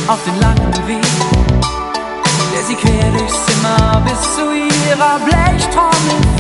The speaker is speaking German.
auf den langen Weg, der sie quer durchs Zimmer bis zu ihrer Blechtrommel